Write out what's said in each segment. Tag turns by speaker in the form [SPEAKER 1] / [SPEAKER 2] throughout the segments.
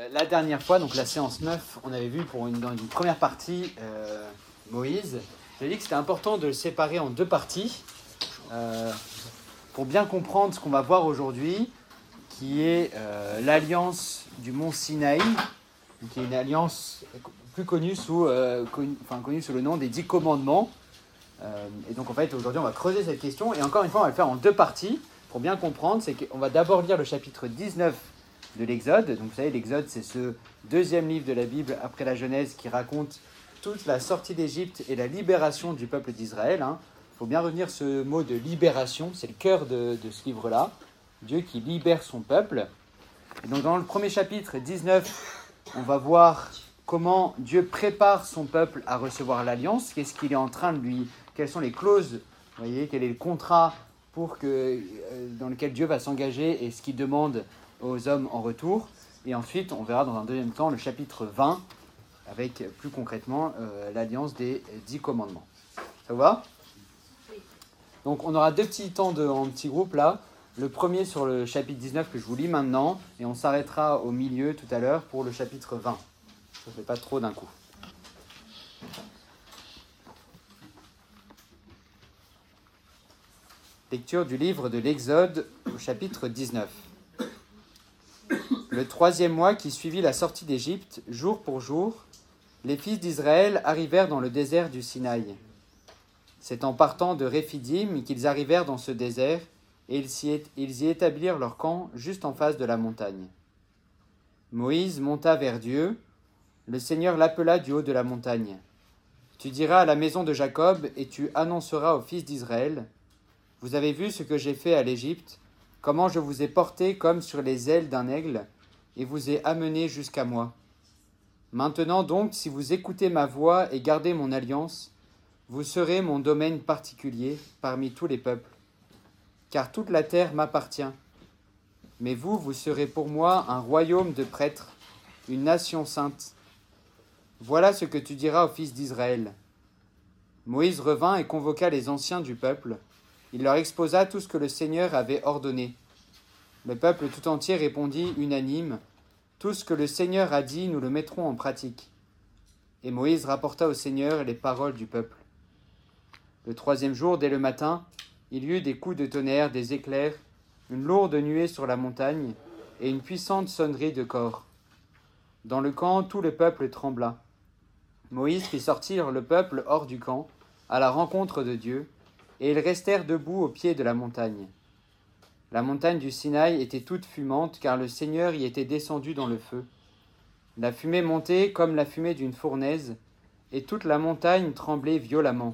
[SPEAKER 1] La dernière fois, donc la séance 9, on avait vu dans une première partie Moïse. J'ai dit que c'était important de le séparer en deux parties pour bien comprendre ce qu'on va voir aujourd'hui, qui est l'alliance du mont Sinaï, qui est une alliance plus connue sous le nom des 10 commandements. Et donc en fait aujourd'hui on va creuser cette question et encore une fois on va le faire en deux parties pour bien comprendre. C'est qu'on va d'abord lire le chapitre 19 de l'Exode. Donc vous savez, l'Exode, c'est ce deuxième livre de la Bible après la Genèse qui raconte toute la sortie d'Égypte et la libération du peuple d'Israël. Il faut bien retenir ce mot de libération, c'est le cœur de ce livre-là. Dieu qui libère son peuple. Et donc dans le premier chapitre 19, on va voir comment Dieu prépare son peuple à recevoir l'alliance, qu'est-ce qu'il est en train de lui... Quelles sont les clauses, vous voyez, quel est le contrat dans lequel Dieu va s'engager et ce qu'il demande aux hommes en retour. Et ensuite, on verra dans un deuxième temps le chapitre 20, avec plus concrètement l'alliance des 10 commandements. Ça vous va ? Donc on aura deux petits temps en petits groupes là. Le premier sur le chapitre 19 que je vous lis maintenant, et on s'arrêtera au milieu tout à l'heure pour le chapitre 20. Ça ne fait pas trop d'un coup. Lecture du livre de l'Exode au chapitre 19. Le 3e mois qui suivit la sortie d'Égypte, jour pour jour, les fils d'Israël arrivèrent dans le désert du Sinaï. C'est en partant de Réphidim qu'ils arrivèrent dans ce désert, et ils y établirent leur camp juste en face de la montagne. Moïse monta vers Dieu. Le Seigneur l'appela du haut de la montagne. Tu diras à la maison de Jacob, et tu annonceras aux fils d'Israël: Vous avez vu ce que j'ai fait à l'Égypte, comment je vous ai porté comme sur les ailes d'un aigle, et vous ai amené jusqu'à moi. Maintenant donc, si vous écoutez ma voix et gardez mon alliance, vous serez mon domaine particulier parmi tous les peuples, car toute la terre m'appartient. Mais vous serez pour moi un royaume de prêtres, une nation sainte. Voilà ce que tu diras aux fils d'Israël. Moïse revint et convoqua les anciens du peuple. Il leur exposa tout ce que le Seigneur avait ordonné. Le peuple tout entier répondit unanime: Tout ce que le Seigneur a dit, nous le mettrons en pratique. Et Moïse rapporta au Seigneur les paroles du peuple. Le 3e jour, dès le matin, il y eut des coups de tonnerre, des éclairs, une lourde nuée sur la montagne et une puissante sonnerie de cor. Dans le camp, tout le peuple trembla. Moïse fit sortir le peuple hors du camp, à la rencontre de Dieu, et ils restèrent debout au pied de la montagne. La montagne du Sinaï était toute fumante, car le Seigneur y était descendu dans le feu. La fumée montait comme la fumée d'une fournaise, et toute la montagne tremblait violemment.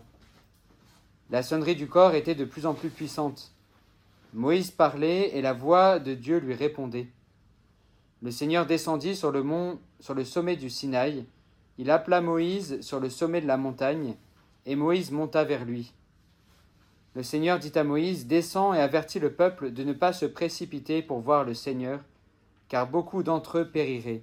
[SPEAKER 1] La sonnerie du cor était de plus en plus puissante. Moïse parlait, et la voix de Dieu lui répondait. Le Seigneur descendit sur le sommet du Sinaï. Il appela Moïse sur le sommet de la montagne, et Moïse monta vers lui. Le Seigneur dit à Moïse: Descends et avertis le peuple de ne pas se précipiter pour voir le Seigneur, car beaucoup d'entre eux périraient.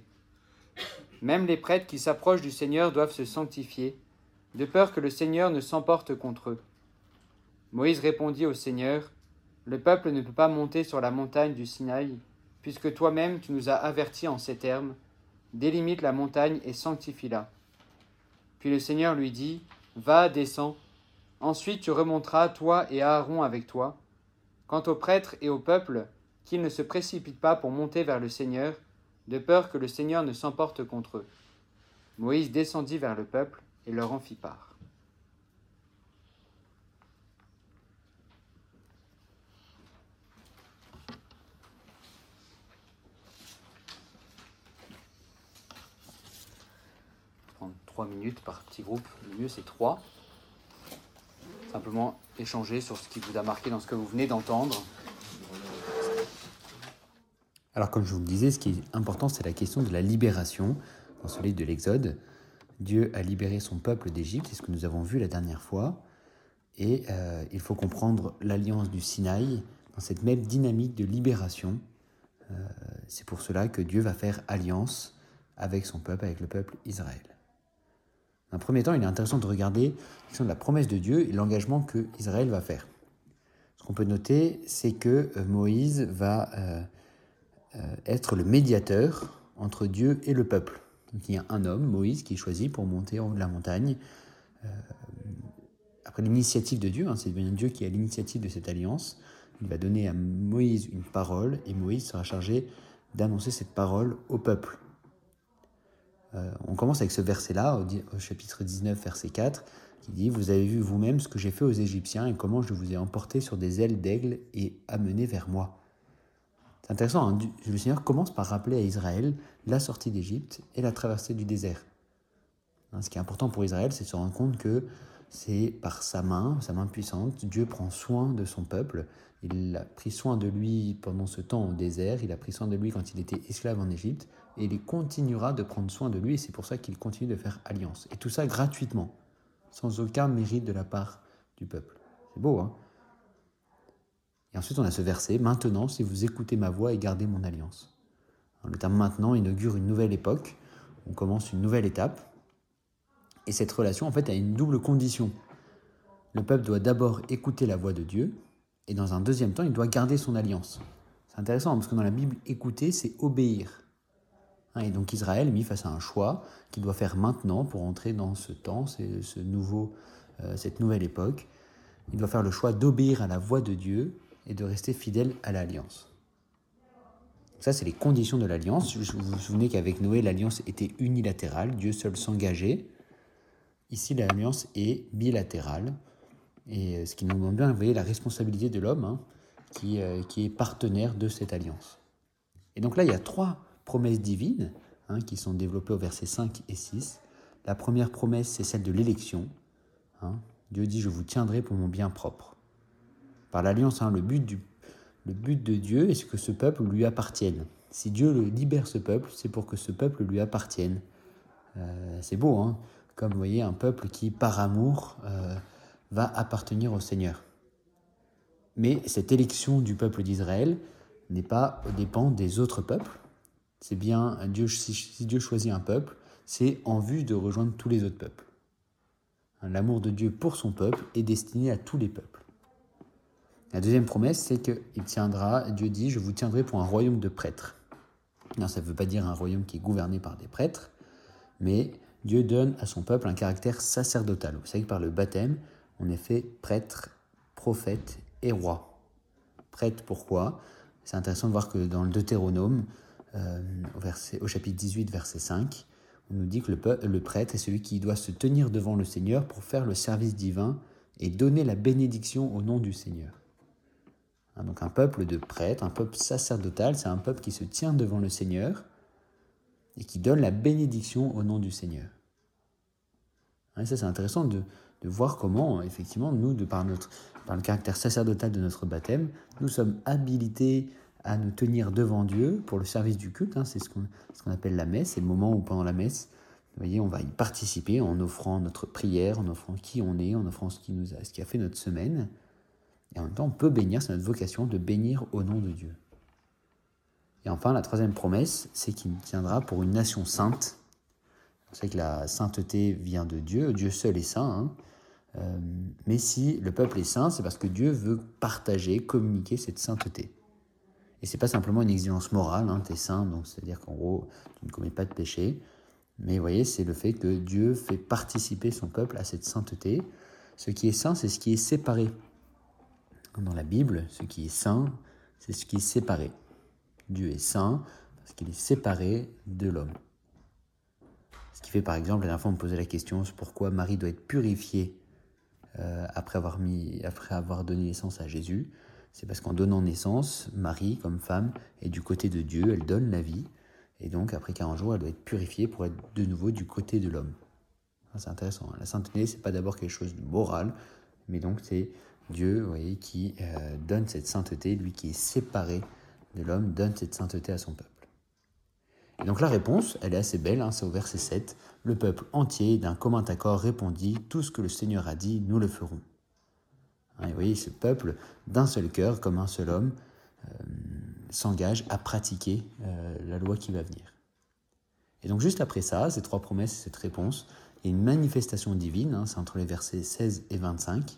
[SPEAKER 1] Même les prêtres qui s'approchent du Seigneur doivent se sanctifier, de peur que le Seigneur ne s'emporte contre eux. Moïse répondit au Seigneur: Le peuple ne peut pas monter sur la montagne du Sinaï, puisque toi-même tu nous as avertis en ces termes: Délimite la montagne et sanctifie-la. Puis le Seigneur lui dit: Va, descends. Ensuite tu remonteras, toi et Aaron avec toi. Quant aux prêtres et au peuple, qu'ils ne se précipitent pas pour monter vers le Seigneur, de peur que le Seigneur ne s'emporte contre eux. Moïse descendit vers le peuple et leur en fit part. Prendre 3 minutes par petit groupe, le mieux c'est 3. Simplement échanger sur ce qui vous a marqué dans ce que vous venez d'entendre.
[SPEAKER 2] Alors comme je vous le disais, ce qui est important, c'est la question de la libération dans ce livre de l'Exode. Dieu a libéré son peuple d'Égypte, c'est ce que nous avons vu la dernière fois. Et il faut comprendre l'alliance du Sinaï dans cette même dynamique de libération. C'est pour cela que Dieu va faire alliance avec son peuple, avec le peuple Israël. Dans un premier temps, il est intéressant de regarder la question de la promesse de Dieu et l'engagement que Israël va faire. Ce qu'on peut noter, c'est que Moïse va être le médiateur entre Dieu et le peuple. Donc il y a un homme, Moïse, qui est choisi pour monter en haut de la montagne. Après l'initiative de Dieu, c'est bien Dieu qui a l'initiative de cette alliance. Il va donner à Moïse une parole et Moïse sera chargé d'annoncer cette parole au peuple. On commence avec ce verset-là, au chapitre 19, verset 4, qui dit « Vous avez vu vous-même ce que j'ai fait aux Égyptiens et comment je vous ai emportés sur des ailes d'aigle et amenés vers moi. » C'est intéressant, hein, le Seigneur commence par rappeler à Israël la sortie d'Égypte et la traversée du désert. Ce qui est important pour Israël, c'est de se rendre compte que c'est par sa main puissante, Dieu prend soin de son peuple. Il a pris soin de lui pendant ce temps au désert, il a pris soin de lui quand il était esclave en Égypte, et il continuera de prendre soin de lui, et c'est pour ça qu'il continue de faire alliance. Et tout ça gratuitement, sans aucun mérite de la part du peuple. C'est beau, hein ? Et ensuite, on a ce verset, « Maintenant, si vous écoutez ma voix et gardez mon alliance. » Le terme « maintenant » inaugure une nouvelle époque, on commence une nouvelle étape, et cette relation, en fait, a une double condition. Le peuple doit d'abord écouter la voix de Dieu, et dans un deuxième temps, il doit garder son alliance. C'est intéressant, parce que dans la Bible, écouter, c'est obéir. Et donc Israël est mis face à un choix qu'il doit faire maintenant pour entrer dans ce temps, cette nouvelle époque. Il doit faire le choix d'obéir à la voix de Dieu et de rester fidèle à l'alliance. Ça, c'est les conditions de l'alliance. Vous vous souvenez qu'avec Noé, l'alliance était unilatérale, Dieu seul s'engageait. Ici, l'alliance est bilatérale. Et ce qui nous montre bien, vous voyez, la responsabilité de l'homme qui est partenaire de cette alliance. Et donc là, il y a 3 promesses divines qui sont développées au verset 5 et 6. La première promesse, c'est celle de l'élection. Dieu dit « Je vous tiendrai pour mon bien propre ». Par l'alliance, le but de Dieu est que ce peuple lui appartienne. Si Dieu libère ce peuple, c'est pour que ce peuple lui appartienne. C'est beau, comme vous voyez, un peuple qui, par amour, va appartenir au Seigneur. Mais cette élection du peuple d'Israël n'est pas aux dépens des autres peuples. C'est bien, si Dieu choisit un peuple, c'est en vue de rejoindre tous les autres peuples. L'amour de Dieu pour son peuple est destiné à tous les peuples. La deuxième promesse, c'est Dieu dit « Je vous tiendrai pour un royaume de prêtres ». Non, ça ne veut pas dire un royaume qui est gouverné par des prêtres, mais Dieu donne à son peuple un caractère sacerdotal. Vous savez que par le baptême, on est fait prêtre, prophète et roi. Prêtre, pourquoi ? C'est intéressant de voir que dans le Deutéronome, au chapitre 18, verset 5, on nous dit que le prêtre est celui qui doit se tenir devant le Seigneur pour faire le service divin et donner la bénédiction au nom du Seigneur. Donc un peuple de prêtres, un peuple sacerdotal, c'est un peuple qui se tient devant le Seigneur et qui donne la bénédiction au nom du Seigneur. Et ça, c'est intéressant de voir comment, effectivement, nous, par le caractère sacerdotal de notre baptême, nous sommes habilités à nous tenir devant Dieu pour le service du culte. C'est ce qu'on appelle la messe. C'est le moment où, pendant la messe, vous voyez, on va y participer en offrant notre prière, en offrant qui on est, en offrant ce qui a fait notre semaine. Et en même temps, on peut bénir, c'est notre vocation de bénir au nom de Dieu. Et enfin, la troisième promesse, c'est qu'il tiendra pour une nation sainte. Vous savez que la sainteté vient de Dieu, Dieu seul est saint. Mais si le peuple est saint, c'est parce que Dieu veut partager, communiquer cette sainteté. Et ce n'est pas simplement une exigence morale, tu es saint, donc c'est-à-dire qu'en gros, tu ne commets pas de péché. Mais vous voyez, c'est le fait que Dieu fait participer son peuple à cette sainteté. Ce qui est saint, c'est ce qui est séparé. Dans la Bible, ce qui est saint, c'est ce qui est séparé. Dieu est saint parce qu'il est séparé de l'homme. Ce qui fait, par exemple, la dernière fois on me posait la question, c'est pourquoi Marie doit être purifiée après avoir donné naissance à Jésus. C'est parce qu'en donnant naissance, Marie, comme femme, est du côté de Dieu, elle donne la vie. Et donc, après 40 jours, elle doit être purifiée pour être de nouveau du côté de l'homme. C'est intéressant. La sainteté, ce n'est pas d'abord quelque chose de moral, mais donc c'est Dieu, vous voyez, qui donne cette sainteté, lui qui est séparé de l'homme, donne cette sainteté à son peuple. Et donc la réponse, elle est assez belle, c'est au verset 7. Le peuple entier, d'un commun accord, répondit « Tout ce que le Seigneur a dit, nous le ferons ». Et vous voyez, ce peuple, d'un seul cœur, comme un seul homme, s'engage à pratiquer la loi qui va venir. Et donc juste après ça, ces 3 promesses et cette réponse, il y a une manifestation divine, c'est entre les versets 16 et 25.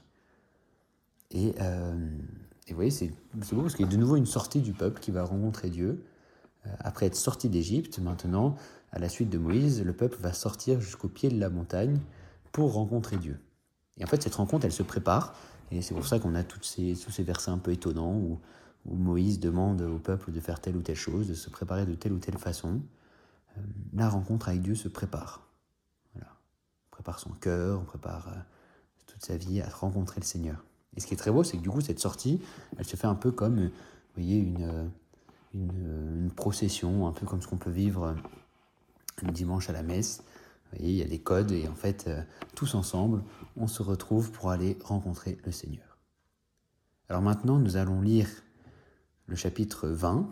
[SPEAKER 2] Et vous voyez, c'est beau parce qu'il y a de nouveau une sortie du peuple qui va rencontrer Dieu. Après être sorti d'Égypte, maintenant, à la suite de Moïse, le peuple va sortir jusqu'au pied de la montagne pour rencontrer Dieu. Et en fait, cette rencontre, elle se prépare, et c'est pour ça qu'on a tous ces versets un peu étonnants où Moïse demande au peuple de faire telle ou telle chose, de se préparer de telle ou telle façon. La rencontre avec Dieu se prépare. Voilà. On prépare son cœur, on prépare toute sa vie à rencontrer le Seigneur. Et ce qui est très beau, c'est que du coup, cette sortie, elle se fait un peu comme, vous voyez, une procession, un peu comme ce qu'on peut vivre un dimanche à la messe. Vous voyez, il y a des codes et en fait, tous ensemble, on se retrouve pour aller rencontrer le Seigneur. Alors maintenant, nous allons lire le chapitre 20,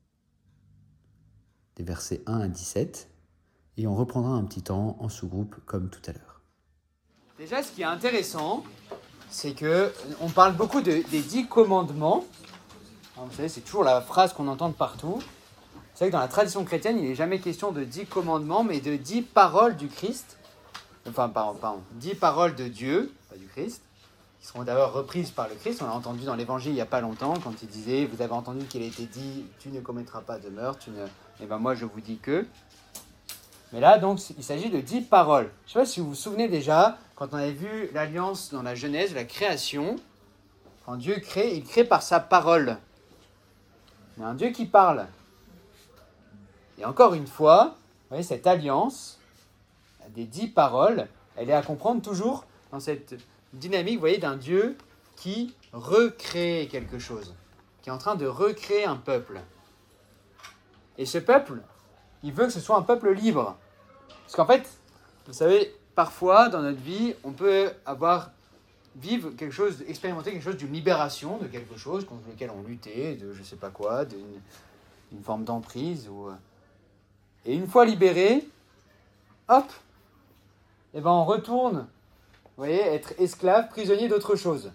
[SPEAKER 2] des versets 1 à 17, et on reprendra un petit temps en sous-groupe comme tout à l'heure.
[SPEAKER 1] Déjà, ce qui est intéressant, c'est qu'on parle beaucoup des 10 commandements. Alors, vous savez, c'est toujours la phrase qu'on entend de partout. Vous savez que dans la tradition chrétienne, il n'est jamais question de 10 commandements, mais de 10 paroles du Christ. Enfin, pardon, 10 paroles de Dieu, pas du Christ, qui seront d'ailleurs reprises par le Christ. On l'a entendu dans l'Évangile il n'y a pas longtemps, quand il disait « Vous avez entendu qu'il a été dit, tu ne commettras pas de meurtre, et ben moi je vous dis que... » Mais là, donc, il s'agit de 10 paroles. Je ne sais pas si vous vous souvenez déjà, quand on avait vu l'Alliance dans la Genèse, la création, quand Dieu crée, il crée par sa parole. Il y a un Dieu qui parle. Et encore une fois, vous voyez, cette alliance des 10 paroles, elle est à comprendre toujours dans cette dynamique, vous voyez, d'un Dieu qui recrée quelque chose, qui est en train de recréer un peuple. Et ce peuple, il veut que ce soit un peuple libre. Parce qu'en fait, vous savez, parfois dans notre vie, on peut vivre quelque chose, expérimenter quelque chose d'une libération de quelque chose contre lequel on luttait, de je sais pas quoi, d'une forme d'emprise. Et une fois libéré, hop, et ben on retourne, vous voyez, être esclave, prisonnier d'autre chose.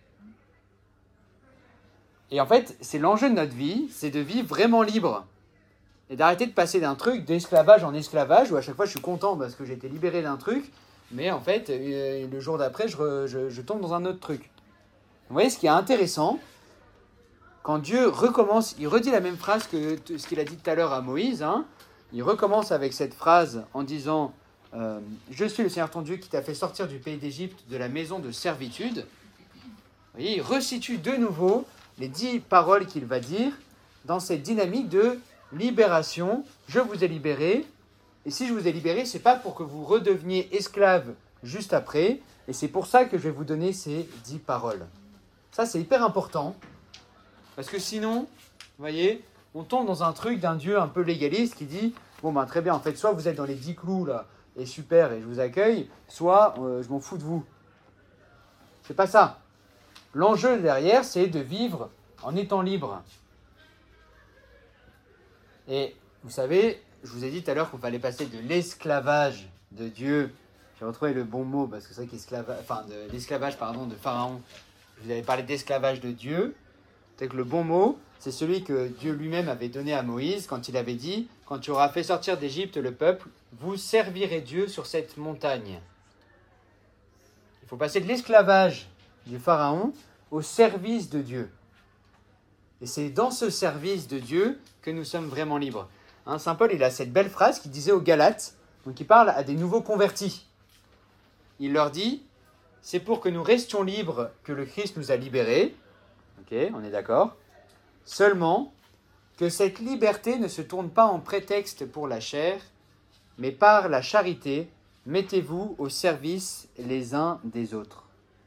[SPEAKER 1] Et en fait, c'est l'enjeu de notre vie, c'est de vivre vraiment libre. Et d'arrêter de passer d'un truc d'esclavage en esclavage, où à chaque fois je suis content parce que j'ai été libéré d'un truc, mais en fait, le jour d'après, je tombe dans un autre truc. Vous voyez, ce qui est intéressant, quand Dieu recommence, il redit la même phrase que ce qu'il a dit tout à l'heure à Moïse, hein. Il recommence avec cette phrase en disant « Je suis le Seigneur ton Dieu qui t'a fait sortir du pays d'Égypte, de la maison de servitude. » Vous voyez, il resitue de nouveau les 10 paroles qu'il va dire dans cette dynamique de libération. Je vous ai libéré, et si je vous ai libéré, c'est pas pour que vous redeveniez esclave juste après, et c'est pour ça que je vais vous donner ces 10 paroles. Ça, c'est hyper important, parce que sinon, vous voyez, on tombe dans un truc d'un Dieu un peu légaliste qui dit « Bon, ben très bien, en fait, soit vous êtes dans les 10 clous, là, et super, et je vous accueille, soit je m'en fous de vous. » C'est pas ça. L'enjeu derrière, c'est de vivre en étant libre. Et vous savez, je vous ai dit tout à l'heure qu'on fallait passer de l'esclavage de Dieu. J'ai retrouvé le bon mot, parce que c'est vrai de l'esclavage de Pharaon. Je vous avais parlé d'esclavage de Dieu. C'est que le bon mot, c'est celui que Dieu lui-même avait donné à Moïse quand il avait dit « Quand tu auras fait sortir d'Égypte le peuple, vous servirez Dieu sur cette montagne. » Il faut passer de l'esclavage du Pharaon au service de Dieu. Et c'est dans ce service de Dieu que nous sommes vraiment libres. Hein, Saint Paul, il a cette belle phrase qu'il disait aux Galates, donc il parle à des nouveaux convertis. Il leur dit « C'est pour que nous restions libres que le Christ nous a libérés. » Ok, on est d'accord. Seulement, que cette liberté ne se tourne pas en prétexte pour la chair, mais par la charité, mettez-vous au service les uns des autres.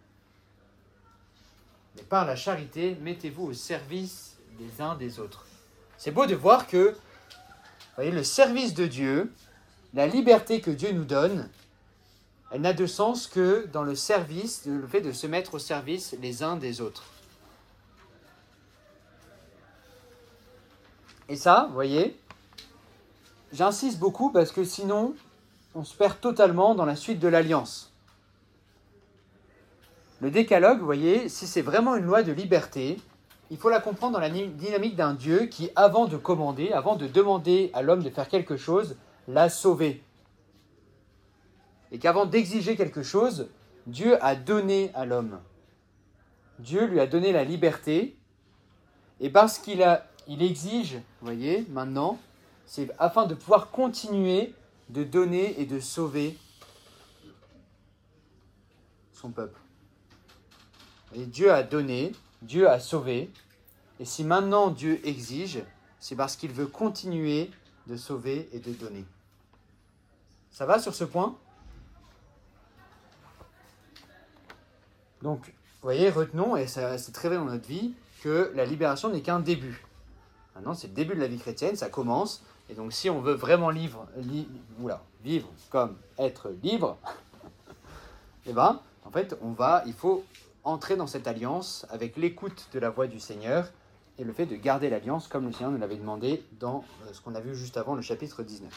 [SPEAKER 1] Mais par la charité, mettez-vous au service des uns des autres. C'est beau de voir que, vous voyez, le service de Dieu, la liberté que Dieu nous donne, elle n'a de sens que dans le service, le fait de se mettre au service les uns des autres. Et ça, vous voyez, j'insiste beaucoup parce que sinon, on se perd totalement dans la suite de l'Alliance. Le décalogue, vous voyez, si c'est vraiment une loi de liberté, il faut la comprendre dans la dynamique d'un Dieu qui, avant de commander, avant de demander à l'homme de faire quelque chose, l'a sauvé. Et qu'avant d'exiger quelque chose, Dieu a donné à l'homme. Dieu lui a donné la liberté, et parce qu'il a il exige, vous voyez, maintenant, c'est afin de pouvoir continuer de donner et de sauver son peuple. Et Dieu a donné, Dieu a sauvé, et si maintenant Dieu exige, c'est parce qu'il veut continuer de sauver et de donner. Ça va sur ce point ? Donc, vous voyez, retenons, et ça, c'est très vrai dans notre vie, que la libération n'est qu'un début. Maintenant, c'est le début de la vie chrétienne, ça commence, et donc si on veut vraiment vivre comme être libre, eh ben, en fait, il faut entrer dans cette alliance avec l'écoute de la voix du Seigneur et le fait de garder l'alliance comme le Seigneur nous l'avait demandé dans ce qu'on a vu juste avant, le chapitre 19.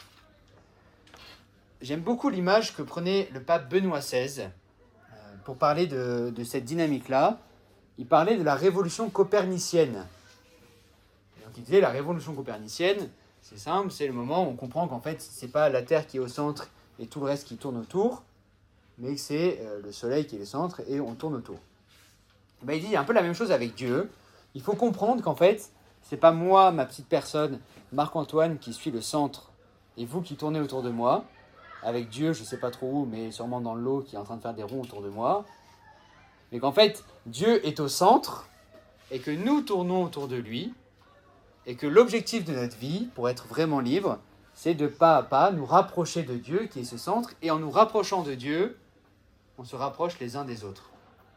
[SPEAKER 1] J'aime beaucoup l'image que prenait le pape Benoît XVI pour parler de cette dynamique-là. Il parlait de la révolution copernicienne. Et donc il disait la révolution copernicienne, c'est simple, c'est le moment où on comprend qu'en fait, c'est pas la Terre qui est au centre et tout le reste qui tourne autour, mais que c'est le Soleil qui est le centre et on tourne autour. Et ben, il dit un peu la même chose avec Dieu. Il faut comprendre qu'en fait, c'est pas moi, ma petite personne, Marc-Antoine, qui suis le centre, et vous qui tournez autour de moi, avec Dieu, je sais pas trop où, mais sûrement dans l'eau, qui est en train de faire des ronds autour de moi, mais qu'en fait, Dieu est au centre, et que nous tournons autour de lui, et que l'objectif de notre vie, pour être vraiment libre, c'est de pas à pas nous rapprocher de Dieu, qui est ce centre, et en nous rapprochant de Dieu, on se rapproche les uns des autres.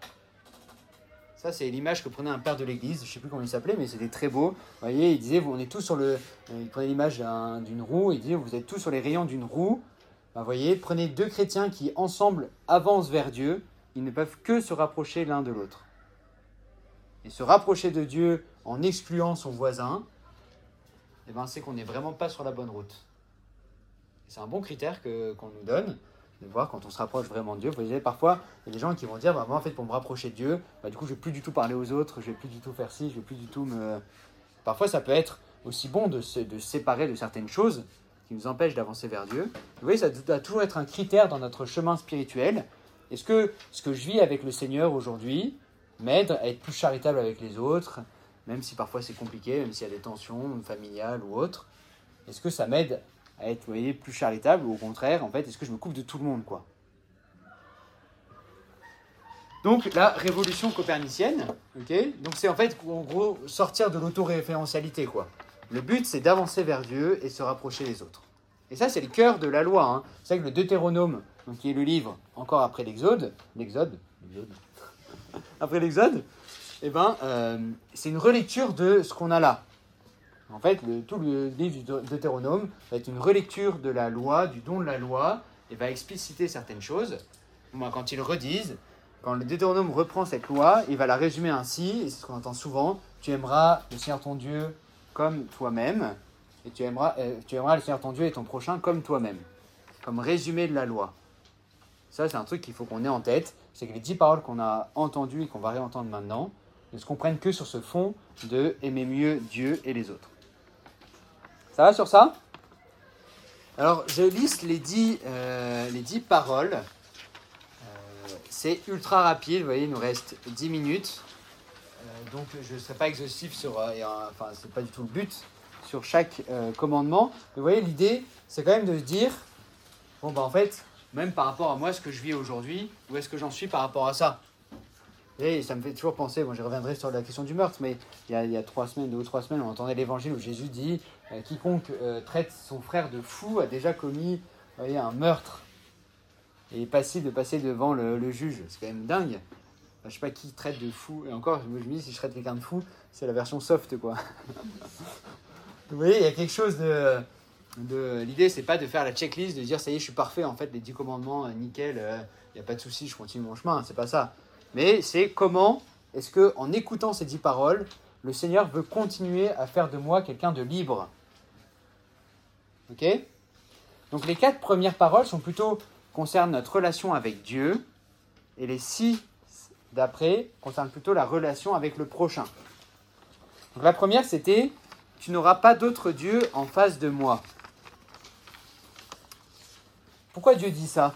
[SPEAKER 1] Ça, c'est l'image que prenait un père de l'église, je ne sais plus comment il s'appelait, mais c'était très beau. Vous voyez, il disait, on est tous sur il prenait l'image d'une roue, il disait, vous êtes tous sur les rayons d'une roue. Ben, vous voyez, prenez deux chrétiens qui, ensemble, avancent vers Dieu, ils ne peuvent que se rapprocher l'un de l'autre. Et se rapprocher de Dieu en excluant son voisin, eh ben, c'est qu'on n'est vraiment pas sur la bonne route. Et c'est un bon critère qu'on nous donne, de voir quand on se rapproche vraiment de Dieu. Vous voyez, parfois, il y a des gens qui vont dire, moi, en fait, pour me rapprocher de Dieu, du coup, je ne vais plus du tout parler aux autres, je ne vais plus du tout faire ci, je ne vais plus du tout me... Parfois, ça peut être aussi bon de se séparer de certaines choses qui nous empêchent d'avancer vers Dieu. Vous voyez, ça doit toujours être un critère dans notre chemin spirituel. Est-ce que ce que je vis avec le Seigneur aujourd'hui m'aide à être plus charitable avec les autres, même si parfois c'est compliqué, même s'il y a des tensions familiales ou autres? Est-ce que ça m'aide à être, vous voyez, plus charitable, ou au contraire, en fait, est-ce que je me coupe de tout le monde, quoi? Donc, la révolution copernicienne, ok, donc c'est en fait, en gros, sortir de l'autoréférentialité, quoi. Le but, c'est d'avancer vers Dieu et se rapprocher des autres. Et ça, c'est le cœur de la loi, hein. C'est vrai que le Deutéronome, donc, qui est le livre encore après l'Exode, après l'Exode, eh ben, c'est une relecture de ce qu'on a là. En fait, tout le livre du Deutéronome va être une relecture de la loi, du don de la loi, et va expliciter certaines choses. Moi, quand ils le redisent, quand le Deutéronome reprend cette loi, il va la résumer ainsi, et c'est ce qu'on entend souvent: tu aimeras le Seigneur ton Dieu comme toi-même, et tu aimeras le Seigneur ton Dieu et ton prochain comme toi-même. Comme résumé de la loi. Ça, c'est un truc qu'il faut qu'on ait en tête, c'est que les 10 paroles qu'on a entendues et qu'on va réentendre maintenant ne se comprennent que sur ce fond de aimer mieux Dieu et les autres. Ça va sur ça? Alors, je liste les 10 paroles. C'est ultra rapide, vous voyez, il nous reste 10 minutes. Donc, je ne serai pas exhaustif sur... c'est pas du tout le but, sur chaque commandement. Mais vous voyez, l'idée, c'est quand même de se dire, en fait, même par rapport à moi, ce que je vis aujourd'hui, où est-ce que j'en suis par rapport à ça? Et ça me fait toujours penser, je reviendrai sur la question du meurtre, mais il y a 2 ou 3 semaines, on entendait l'évangile où Jésus dit quiconque traite son frère de fou a déjà commis un meurtre et est passible de passer devant le juge. C'est quand même dingue. Je ne sais pas qui traite de fou, et encore, je me dis, si je traite quelqu'un de fou, c'est la version soft, quoi. Vous voyez, il y a quelque chose l'idée, c'est pas de faire la checklist, de dire ça y est, je suis parfait, en fait, les 10 commandements, nickel, il n'y a pas de souci, je continue mon chemin, c'est pas ça. Mais c'est comment est-ce qu'en écoutant ces 10 paroles, le Seigneur veut continuer à faire de moi quelqu'un de libre. Ok? Donc les 4 premières paroles concernent notre relation avec Dieu, et les 6 d'après concernent plutôt la relation avec le prochain. Donc la première, c'était « Tu n'auras pas d'autre Dieu en face de moi ». Pourquoi Dieu dit ça?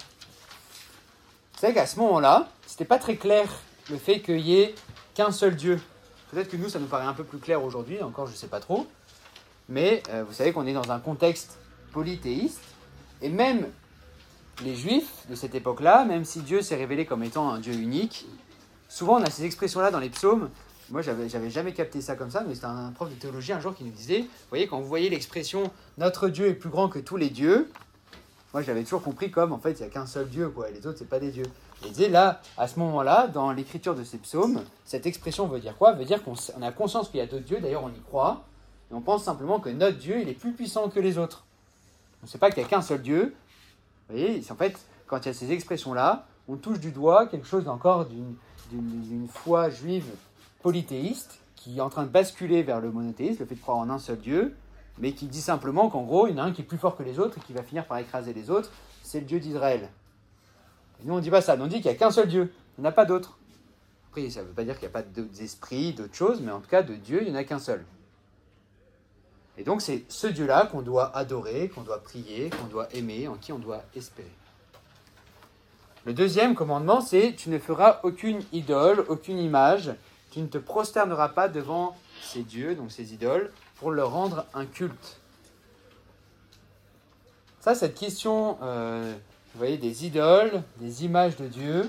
[SPEAKER 1] Vous savez qu'à ce moment-là, c'était pas très clair le fait qu'il y ait qu'un seul Dieu. Peut-être que nous, ça nous paraît un peu plus clair aujourd'hui, encore je ne sais pas trop. Mais vous savez qu'on est dans un contexte polythéiste. Et même les Juifs de cette époque-là, même si Dieu s'est révélé comme étant un Dieu unique, souvent on a ces expressions-là dans les psaumes. Moi, j'avais jamais capté ça comme ça, mais c'était un prof de théologie un jour qui nous disait, vous voyez, quand vous voyez l'expression « notre Dieu est plus grand que tous les dieux », moi, je l'avais toujours compris comme, en fait, il n'y a qu'un seul Dieu, quoi, et les autres, c'est pas des dieux. Et il disait, là, à ce moment-là, dans l'écriture de ces psaumes, cette expression veut dire quoi ? Veut dire qu'on a conscience qu'il y a d'autres dieux, d'ailleurs on y croit, et on pense simplement que notre Dieu, il est plus puissant que les autres. On ne sait pas qu'il n'y a qu'un seul Dieu. Vous voyez, en fait, quand il y a ces expressions-là, on touche du doigt quelque chose encore d'une foi juive polythéiste, qui est en train de basculer vers le monothéisme, le fait de croire en un seul Dieu, mais qui dit simplement qu'en gros, il y en a un qui est plus fort que les autres et qui va finir par écraser les autres, c'est le Dieu d'Israël. Et nous, on ne dit pas ça, on dit qu'il n'y a qu'un seul Dieu, il n'y en a pas d'autre. Après, ça ne veut pas dire qu'il n'y a pas d'autres esprits, d'autres choses, mais en tout cas, de Dieu, il n'y en a qu'un seul. Et donc, c'est ce Dieu-là qu'on doit adorer, qu'on doit prier, qu'on doit aimer, en qui on doit espérer. Le deuxième commandement, c'est « Tu ne feras aucune idole, aucune image, tu ne te prosterneras pas devant ces dieux, donc ces idoles, pour leur rendre un culte. » Ça, cette question, vous voyez, des idoles, des images de Dieu,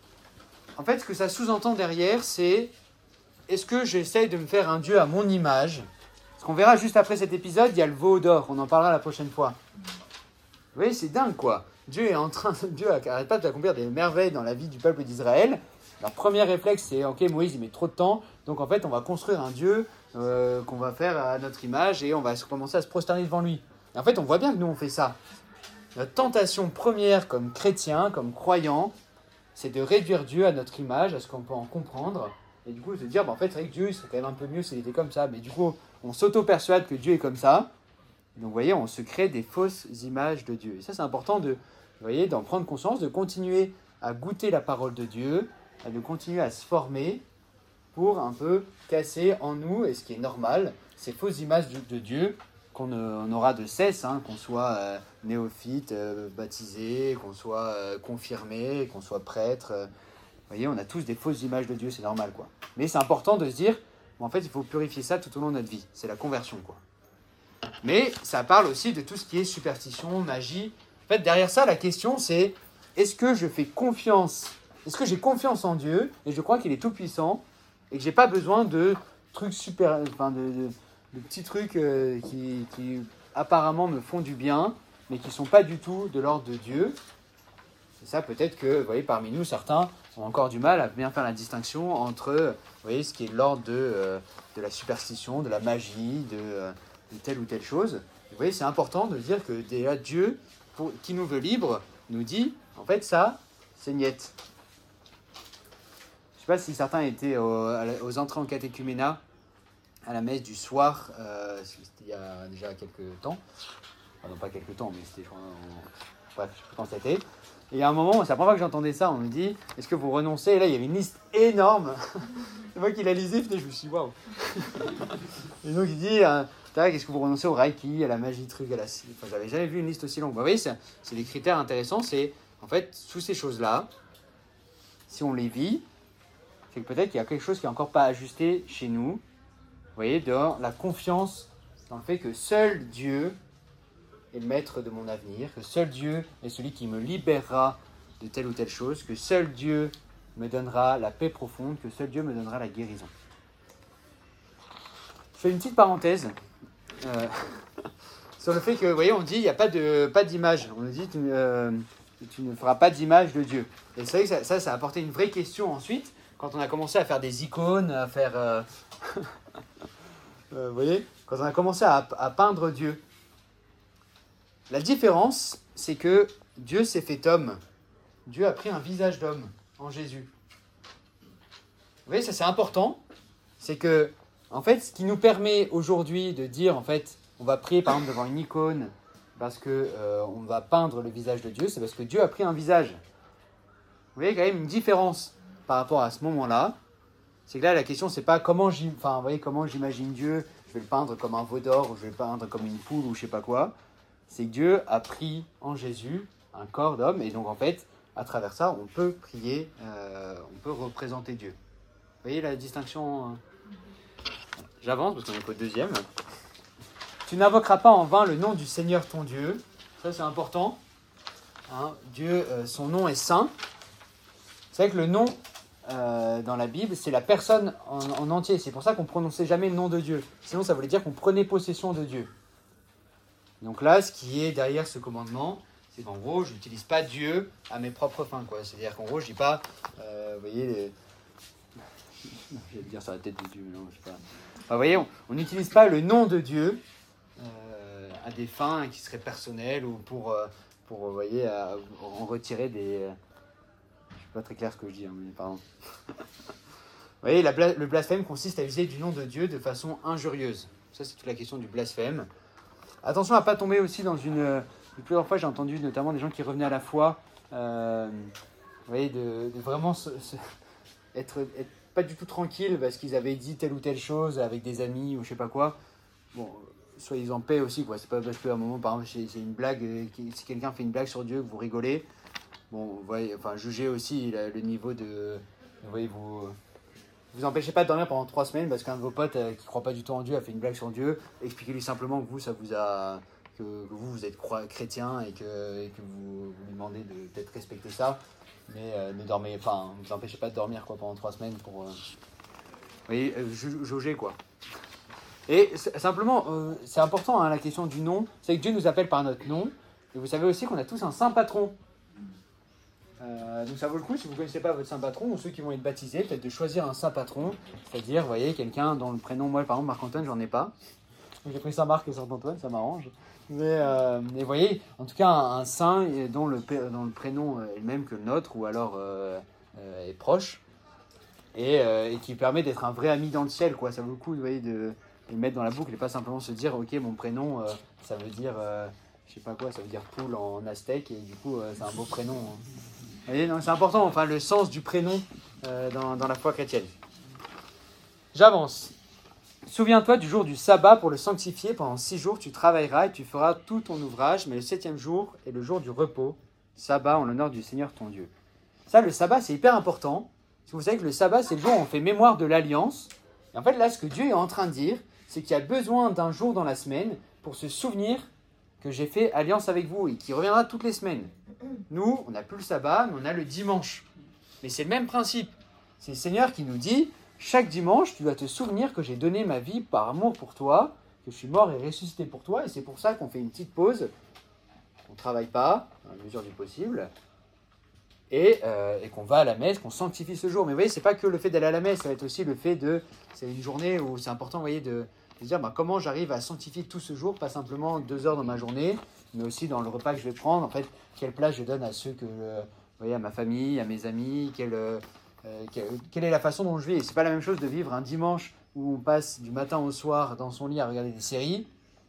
[SPEAKER 1] en fait, ce que ça sous-entend derrière, c'est est-ce que j'essaye de me faire un Dieu à mon image ? Parce qu'on verra juste après cet épisode, il y a le veau d'or, on en parlera la prochaine fois. Vous voyez, c'est dingue, quoi. Dieu n'arrête pas d'accomplir des merveilles dans la vie du peuple d'Israël. Leur premier réflexe, c'est « Ok, Moïse, il met trop de temps, donc en fait, on va construire un Dieu qu'on va faire à notre image et on va commencer à se prosterner devant lui. » Et en fait, on voit bien que nous, on fait ça. Notre tentation première comme chrétien, comme croyant, c'est de réduire Dieu à notre image, à ce qu'on peut en comprendre, et du coup, se dire, en fait, c'est vrai que Dieu, il serait quand même un peu mieux s'il était comme ça, mais du coup, on s'auto-persuade que Dieu est comme ça. Donc, vous voyez, on se crée des fausses images de Dieu. Et ça, c'est important d'en prendre conscience, de continuer à goûter la parole de Dieu, de continuer à se former pour un peu casser en nous, et ce qui est normal, ces fausses images de Dieu qu'on aura de cesse, qu'on soit néophyte, baptisé, qu'on soit confirmé, qu'on soit prêtre. Vous voyez, on a tous des fausses images de Dieu, c'est normal, quoi. Mais c'est important de se dire, en fait, il faut purifier ça tout au long de notre vie. C'est la conversion, quoi. Mais ça parle aussi de tout ce qui est superstition, magie. En fait, derrière ça, la question, c'est est-ce que je fais confiance ? Est-ce que j'ai confiance en Dieu et je crois qu'il est tout-puissant et que j'ai pas besoin de trucs de petits trucs qui apparemment me font du bien, mais qui sont pas du tout de l'ordre de Dieu. Et ça, peut-être que, vous voyez, parmi nous, certains ont encore du mal à bien faire la distinction entre, vous voyez, ce qui est de l'ordre de la superstition, de la magie, de telle ou telle chose. Et vous voyez, c'est important de dire que déjà Dieu, qui nous veut libres, nous dit, en fait, ça, c'est niette. Je ne sais pas si certains étaient aux entrées en catéchuménat, à la messe du soir, c'était il y a déjà quelques temps. Enfin, non, pas quelques temps, mais c'était, je crois, bref, je sais plus quand c'était. Et il y a un moment, c'est la première fois que j'entendais ça, on me dit, est-ce que vous renoncez ? Et là, il y avait une liste énorme. C'est moi qui la lisais, je me suis dit, waouh. Et donc, il dit, est-ce que vous renoncez au reiki, à la magie, truc, à la... Enfin, j'avais jamais vu une liste aussi longue. Vous voyez, c'est des critères intéressants. C'est, en fait, sous ces choses-là, si on les vit, c'est que peut-être qu'il y a quelque chose qui n'est encore pas ajusté chez nous. Vous voyez, dans la confiance dans le fait que seul Dieu est le maître de mon avenir, que seul Dieu est celui qui me libérera de telle ou telle chose, que seul Dieu me donnera la paix profonde, que seul Dieu me donnera la guérison. Je fais une petite parenthèse sur le fait que, vous voyez, on dit il n'y a pas d'image. On nous dit tu ne feras pas d'image de Dieu. Et c'est vrai que ça a apporté une vraie question ensuite, quand on a commencé à faire des icônes, à faire... vous voyez, quand on a commencé à peindre Dieu. La différence, c'est que Dieu s'est fait homme. Dieu a pris un visage d'homme en Jésus. Vous voyez, ça c'est important. C'est que, en fait, ce qui nous permet aujourd'hui de dire, en fait, on va prier par exemple devant une icône parce que on va peindre le visage de Dieu, c'est parce que Dieu a pris un visage. Vous voyez, quand même une différence par rapport à ce moment-là. C'est que là, la question, c'est pas comment j'imagine Dieu, je vais le peindre comme un veau d'or, ou je vais le peindre comme une poule, ou je sais pas quoi. C'est que Dieu a pris en Jésus un corps d'homme, et donc en fait, à travers ça, on peut prier, on peut représenter Dieu. Vous voyez la distinction J'avance parce qu'on est au deuxième. Tu n'invoqueras pas en vain le nom du Seigneur ton Dieu. Ça, c'est important. Hein, Dieu, son nom est saint. C'est vrai que le nom, dans la Bible, c'est la personne en entier. C'est pour ça qu'on ne prononçait jamais le nom de Dieu. Sinon, ça voulait dire qu'on prenait possession de Dieu. Donc là, ce qui est derrière ce commandement, c'est qu'en gros, je n'utilise pas Dieu à mes propres fins, quoi. C'est-à-dire qu'en gros, je ne dis pas, vous voyez, je vais le dire sur la tête de Dieu, non, je sais pas. Enfin, vous voyez, on n'utilise pas le nom de Dieu à des fins qui seraient personnelles ou pour vous voyez, en retirer des... Je suis pas très clair ce que je dis, hein, mais pardon. Vous voyez, le blasphème consiste à user du nom de Dieu de façon injurieuse. Ça, c'est toute la question du blasphème. Attention à ne pas tomber aussi dans une... Plusieurs fois, j'ai entendu notamment des gens qui revenaient à la foi, vous voyez, de vraiment être pas du tout tranquille parce qu'ils avaient dit telle ou telle chose avec des amis ou je sais pas quoi. Bon, soyez en paix aussi, quoi. C'est pas parce qu'à un moment, par exemple, c'est une blague, si quelqu'un fait une blague sur Dieu, que vous rigolez, bon, vous voyez, enfin, jugez aussi le niveau de... Vous voyez, vous empêchez pas de dormir pendant 3 semaines parce qu'un de vos potes qui ne croit pas du tout en Dieu a fait une blague sur Dieu. Expliquez-lui simplement que vous, ça vous a... que vous êtes chrétien et que vous lui demandez de peut-être respecter ça. Mais ne dormez... Enfin, ne vous empêchez pas de dormir, quoi, pendant 3 semaines pour... vous voyez, jauger, quoi. Et simplement, c'est important, hein, la question du nom. C'est que Dieu nous appelle par notre nom. Et vous savez aussi qu'on a tous un saint patron. Donc ça vaut le coup, si vous ne connaissez pas votre saint patron, ou ceux qui vont être baptisés, peut-être de choisir un saint patron. C'est-à-dire, vous voyez, quelqu'un dont le prénom, moi par exemple, Marc-Antoine, j'en ai pas. Donc, j'ai pris Saint-Marc et Saint-Antoine, ça m'arrange. Mais vous voyez, en tout cas, un saint dont le prénom est le même que le nôtre, ou alors est proche, et qui permet d'être un vrai ami dans le ciel, quoi. Ça vaut le coup, vous voyez, de le mettre dans la boucle et pas simplement se dire, ok, mon prénom, ça veut dire, je sais pas quoi, ça veut dire poule en aztèque, et du coup, c'est un beau prénom. Hein. Vous voyez, non, c'est important, enfin, le sens du prénom dans la foi chrétienne. J'avance. Souviens-toi du jour du sabbat pour le sanctifier. Pendant 6 jours, tu travailleras et tu feras tout ton ouvrage, mais le 7e jour est le jour du repos, sabbat en l'honneur du Seigneur ton Dieu. Ça, le sabbat, c'est hyper important. Parce que vous savez que le sabbat, c'est le jour où on fait mémoire de l'alliance. Et en fait, là, ce que Dieu est en train de dire, c'est qu'il y a besoin d'un jour dans la semaine pour se souvenir que j'ai fait alliance avec vous et qui reviendra toutes les semaines. Nous, on n'a plus le sabbat, mais on a le dimanche. Mais c'est le même principe. C'est le Seigneur qui nous dit, chaque dimanche, tu dois te souvenir que j'ai donné ma vie par amour pour toi, que je suis mort et ressuscité pour toi, et c'est pour ça qu'on fait une petite pause, qu'on ne travaille pas, dans la mesure du possible, et qu'on va à la messe, qu'on sanctifie ce jour. Mais vous voyez, c'est pas que le fait d'aller à la messe, ça va être aussi le fait de... C'est une journée où c'est important, vous voyez, de dire comment j'arrive à sanctifier tout ce jour, pas simplement 2 heures dans ma journée, mais aussi dans le repas que je vais prendre, en fait, quelle place je donne à ceux que... vous voyez, à ma famille, à mes amis, quelle est la façon dont je vis. Et c'est pas la même chose de vivre un dimanche où on passe du matin au soir dans son lit à regarder des séries.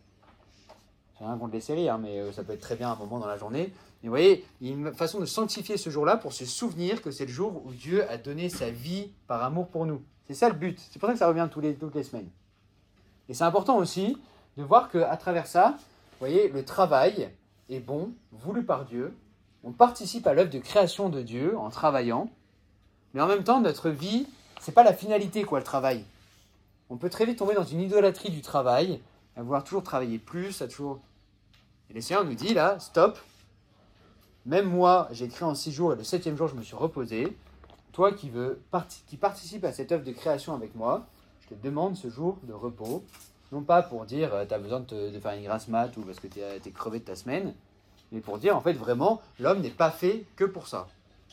[SPEAKER 1] J'ai rien contre les séries, hein, mais ça peut être très bien un moment dans la journée. Mais vous voyez, il y a une façon de sanctifier ce jour-là pour se souvenir que c'est le jour où Dieu a donné sa vie par amour pour nous. C'est ça le but. C'est pour ça que ça revient toutes les semaines. Et c'est important aussi de voir qu'à travers ça, vous voyez, le travail est bon, voulu par Dieu. On participe à l'œuvre de création de Dieu en travaillant. Mais en même temps, notre vie, c'est pas la finalité, quoi, le travail. On peut très vite tomber dans une idolâtrie du travail, à vouloir toujours travailler plus, à toujours... Et le Seigneur nous dit, là, stop. Même moi, j'ai créé en 6 jours, et le 7e jour, je me suis reposé. Toi qui participe à cette œuvre de création avec moi, je te demande ce jour de repos. Non pas pour dire, tu as besoin de faire une grasse mat, ou parce que tu es crevé de ta semaine, mais pour dire, en fait, vraiment, l'homme n'est pas fait que pour ça.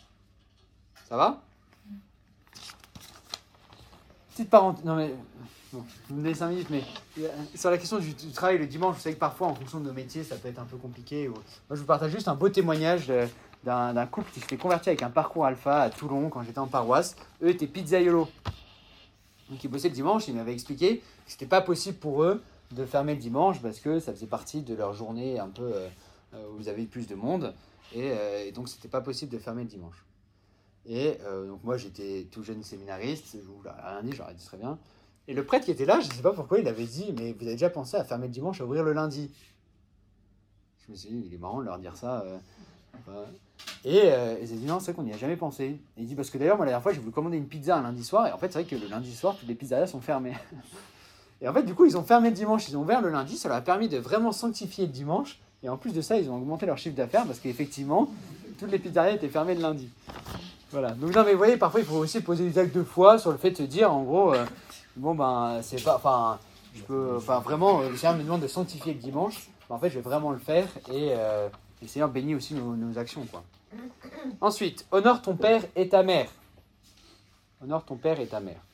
[SPEAKER 1] Ça va ? Petite parenthèse, non mais, bon, vous me donnez 5 minutes, mais sur la question du travail le dimanche, vous savez que parfois, en fonction de nos métiers, ça peut être un peu compliqué. Moi, je vous partage juste un beau témoignage d'un couple qui s'était converti avec un parcours alpha à Toulon quand j'étais en paroisse. Eux étaient pizzaiolos. Donc, ils bossaient le dimanche, ils m'avaient expliqué que c'était pas possible pour eux de fermer le dimanche parce que ça faisait partie de leur journée un peu où vous avez plus de monde. Et donc, c'était pas possible de fermer le dimanche. Et donc moi j'étais tout jeune séminariste, je vous l'ai rien dit, j'aurais dit très bien. Et le prêtre qui était là, je ne sais pas pourquoi, il avait dit, mais vous avez déjà pensé à fermer le dimanche, à ouvrir le lundi? Je me suis dit, il est marrant de leur dire ça. Et ils ont dit, non, c'est vrai qu'on n'y a jamais pensé. Et il dit, parce que d'ailleurs, moi la dernière fois, j'ai voulu commander une pizza un lundi soir, et en fait c'est vrai que le lundi soir, toutes les pizzerias sont fermées. Et en fait, du coup, ils ont fermé le dimanche, ils ont ouvert le lundi. Ça leur a permis de vraiment sanctifier le dimanche. Et en plus de ça, ils ont augmenté leur chiffre d'affaires parce qu'effectivement, toutes les pizzerias étaient fermées le lundi. Voilà. Donc, non, mais vous voyez, parfois, il faut aussi poser des actes de foi sur le fait de se dire, en gros, c'est pas. Enfin, vraiment, le Seigneur me demande de sanctifier le dimanche. En fait, je vais vraiment le faire et le Seigneur bénit aussi nos actions, quoi. Ensuite, honore ton père et ta mère. Honore ton père et ta mère.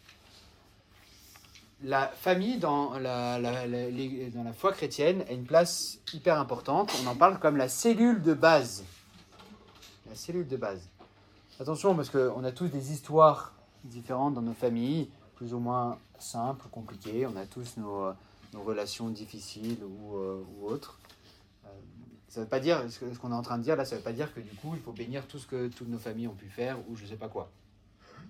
[SPEAKER 1] La famille dans la foi chrétienne a une place hyper importante. On en parle comme la cellule de base. La cellule de base. Attention, parce qu'on a tous des histoires différentes dans nos familles, plus ou moins simples, compliquées. On a tous nos relations difficiles ou autres. Ça veut pas dire, ce qu'on est en train de dire là, ça veut pas dire que du coup, il faut bénir tout ce que toutes nos familles ont pu faire ou je sais pas quoi. D'accord ?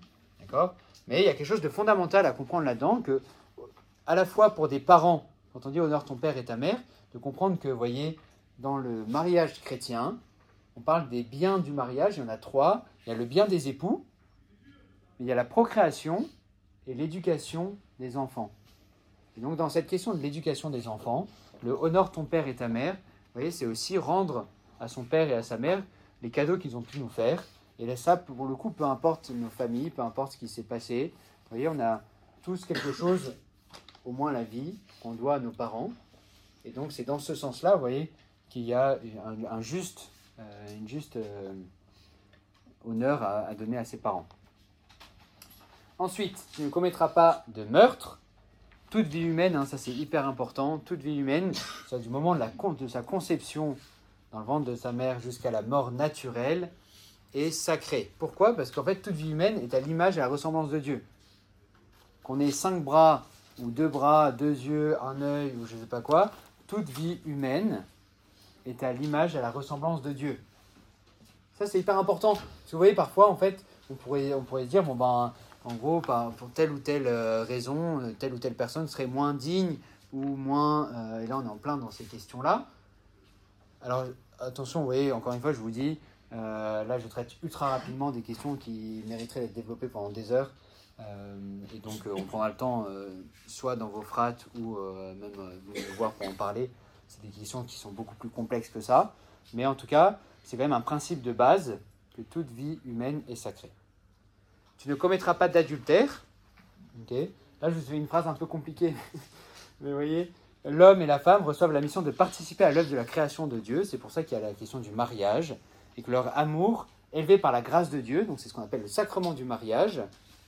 [SPEAKER 1] Mais il y a quelque chose de fondamental à comprendre là-dedans, que à la fois pour des parents, quand on dit honore ton père et ta mère, de comprendre que, vous voyez, dans le mariage chrétien, on parle des biens du mariage, il y en a 3. Il y a le bien des époux, il y a la procréation et l'éducation des enfants. Et donc dans cette question de l'éducation des enfants, le honore ton père et ta mère, vous voyez, c'est aussi rendre à son père et à sa mère les cadeaux qu'ils ont pu nous faire. Et là, ça, pour le coup, peu importe nos familles, peu importe ce qui s'est passé, vous voyez, on a tous quelque chose, au moins la vie, qu'on doit à nos parents. Et donc, c'est dans ce sens-là, vous voyez, qu'il y a une juste honneur à donner à ses parents. Ensuite, tu ne commettras pas de meurtre. Toute vie humaine, ça c'est hyper important, toute vie humaine, du moment de sa conception dans le ventre de sa mère jusqu'à la mort naturelle, est sacrée. Pourquoi ? Parce qu'en fait, toute vie humaine est à l'image et à la ressemblance de Dieu. Qu'on ait 5 bras, ou 2 bras, 2 yeux, un œil, ou je ne sais pas quoi, toute vie humaine est à l'image et à la ressemblance de Dieu. Ça, c'est hyper important. Parce que vous voyez, parfois, en fait, on pourrait se dire, en gros, pour telle ou telle raison, telle ou telle personne serait moins digne ou moins... et là, on est en plein dans ces questions-là. Alors, attention, vous voyez, encore une fois, je vous dis, là, je traite ultra rapidement des questions qui mériteraient d'être développées pendant des heures. Et donc, on prendra le temps, soit dans vos frates ou même vous allez voir pour en parler. C'est des questions qui sont beaucoup plus complexes que ça. Mais en tout cas, c'est quand même un principe de base que toute vie humaine est sacrée. Tu ne commettras pas d'adultère. Okay. Là, je vous fais une phrase un peu compliquée. Mais vous voyez, l'homme et la femme reçoivent la mission de participer à l'œuvre de la création de Dieu. C'est pour ça qu'il y a la question du mariage. Et que leur amour, élevé par la grâce de Dieu, donc c'est ce qu'on appelle le sacrement du mariage,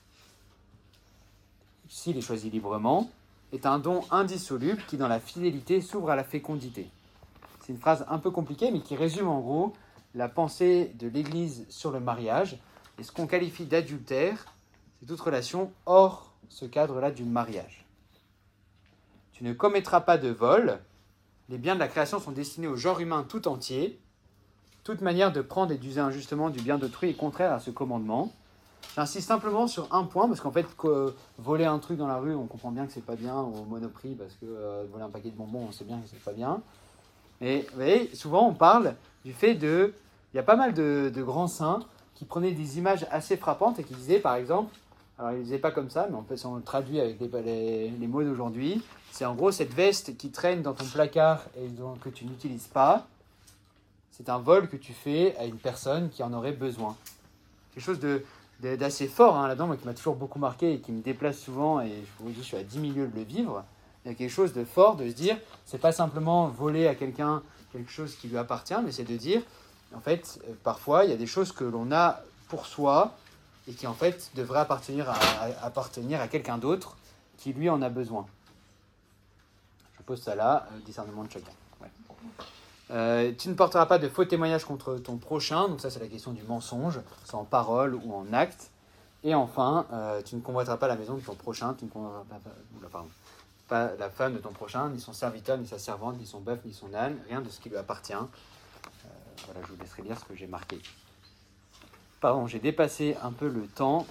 [SPEAKER 1] s'il est choisi librement, est un don indissoluble qui, dans la fidélité, s'ouvre à la fécondité. C'est une phrase un peu compliquée, mais qui résume en gros la pensée de l'Église sur le mariage. Et ce qu'on qualifie d'adultère, c'est toute relation hors ce cadre-là du mariage. Tu ne commettras pas de vol. Les biens de la création sont destinés au genre humain tout entier. Toute manière de prendre et d'user injustement du bien d'autrui est contraire à ce commandement. J'insiste simplement sur un point, parce qu'en fait, voler un truc dans la rue, on comprend bien que c'est pas bien, au Monoprix, parce que voler un paquet de bonbons, on sait bien que c'est pas bien. Mais vous voyez, souvent on parle du fait de... Il y a pas mal de grands saints qui prenaient des images assez frappantes et qui disaient, par exemple, alors ils ne disaient pas comme ça, mais on le traduit avec les mots d'aujourd'hui, c'est en gros cette veste qui traîne dans ton placard et que tu n'utilises pas, c'est un vol que tu fais à une personne qui en aurait besoin. Quelque chose d'assez fort là-dedans, moi, qui m'a toujours beaucoup marqué et qui me déplace souvent, et je vous dis, je suis à 10 000 lieues de le vivre. Il y a quelque chose de fort de se dire, c'est pas simplement voler à quelqu'un quelque chose qui lui appartient, mais c'est de dire, en fait, parfois, il y a des choses que l'on a pour soi et qui, en fait, devraient appartenir à quelqu'un d'autre qui, lui, en a besoin. Je pose ça là, discernement de chacun. Ouais. Tu ne porteras pas de faux témoignages contre ton prochain, donc ça, c'est la question du mensonge, soit en parole ou en acte. Et enfin, tu ne convoiteras pas la maison de ton prochain, tu ne convoiteras pas la femme de ton prochain, ni son serviteur, ni sa servante, ni son bœuf, ni son âne, rien de ce qui lui appartient. Voilà, je vous laisserai lire ce que j'ai marqué. Pardon, j'ai dépassé un peu le temps.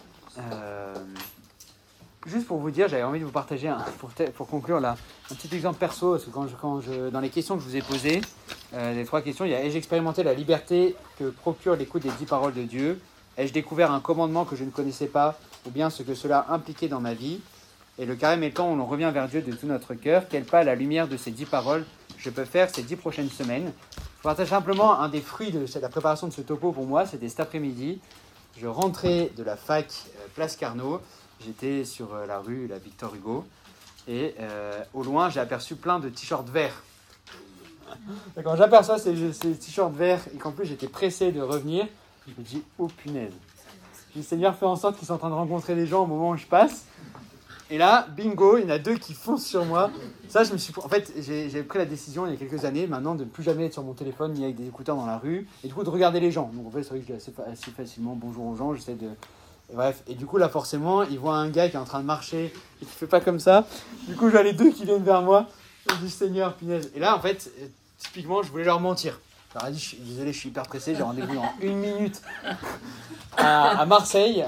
[SPEAKER 1] Juste pour vous dire, j'avais envie de vous partager, pour conclure là, un petit exemple perso, parce que dans les questions que je vous ai posées, les 3 questions, il y a « Ai-je expérimenté la liberté que procure l'écoute des 10 paroles de Dieu ? Ai-je découvert un commandement que je ne connaissais pas, ou bien ce que cela impliquait dans ma vie ? Et le carême est le temps où l'on revient vers Dieu de tout notre cœur. Quel pas, à la lumière de ces 10 paroles, je peux faire ces 10 prochaines semaines. Je partage simplement un des fruits de la préparation de ce topo pour moi. C'était cet après-midi. Je rentrais de la fac Place Carnot. J'étais sur la rue, la Victor Hugo. Et au loin, j'ai aperçu plein de t-shirts verts. Et quand j'aperçois ces t-shirts verts et qu'en plus j'étais pressé de revenir, je me dis, oh punaise. Le Seigneur fait en sorte qu'ils sont en train de rencontrer les gens au moment où je passe. Et là, bingo, il y en a 2 qui foncent sur moi. Ça, en fait, j'ai pris la décision il y a quelques années, maintenant, de ne plus jamais être sur mon téléphone ni avec des écouteurs dans la rue. Et du coup, de regarder les gens. Donc en fait, c'est vrai que je dis assez facilement bonjour aux gens. J'essaie de... Bref, et du coup, là, forcément, ils voient un gars qui est en train de marcher et qui fait pas comme ça. Du coup, je vois les 2 qui viennent vers moi. Je dis, Seigneur, punaise. Et là, en fait, typiquement, je voulais leur mentir. Je leur ai dit, désolé, je suis hyper pressé, j'ai rendez-vous dans 1 minute à Marseille.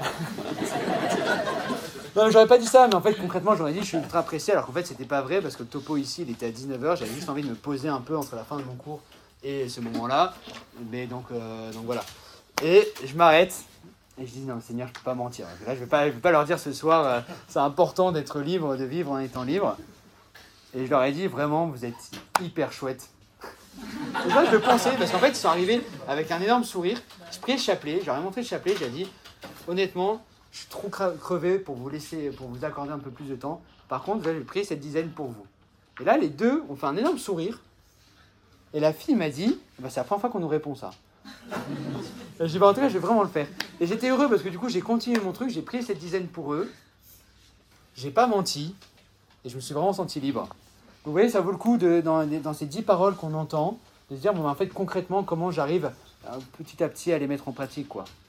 [SPEAKER 1] Non, j'aurais pas dit ça, mais en fait, concrètement, j'aurais dit, je suis ultra pressé, alors qu'en fait, c'était pas vrai, parce que le topo ici, il était à 19h, j'avais juste envie de me poser un peu entre la fin de mon cours et ce moment-là. Mais donc voilà. Et je m'arrête. Et je dis, non, Seigneur, je ne peux pas mentir. Là, je vais pas leur dire ce soir, c'est important d'être libre, de vivre en étant libre. Et je leur ai dit, vraiment, vous êtes hyper chouettes. Et ça, je le pensais, parce qu'en fait, ils sont arrivés avec un énorme sourire. Je pris le chapelet, je leur ai montré le chapelet, j'ai dit, honnêtement, je suis trop crevé pour vous accorder un peu plus de temps. Par contre, j'ai pris cette dizaine pour vous. Et là, les 2 ont fait un énorme sourire. Et la fille m'a dit, c'est la première fois qu'on nous répond ça. J'ai dit, en tout cas, je vais vraiment le faire. Et j'étais heureux parce que du coup, j'ai continué mon truc, j'ai pris cette dizaine pour eux. J'ai pas menti. Et je me suis vraiment senti libre. Vous voyez, ça vaut le coup, dans ces 10 paroles qu'on entend, de se dire, bon, en fait, concrètement, comment j'arrive petit à petit à les mettre en pratique, quoi.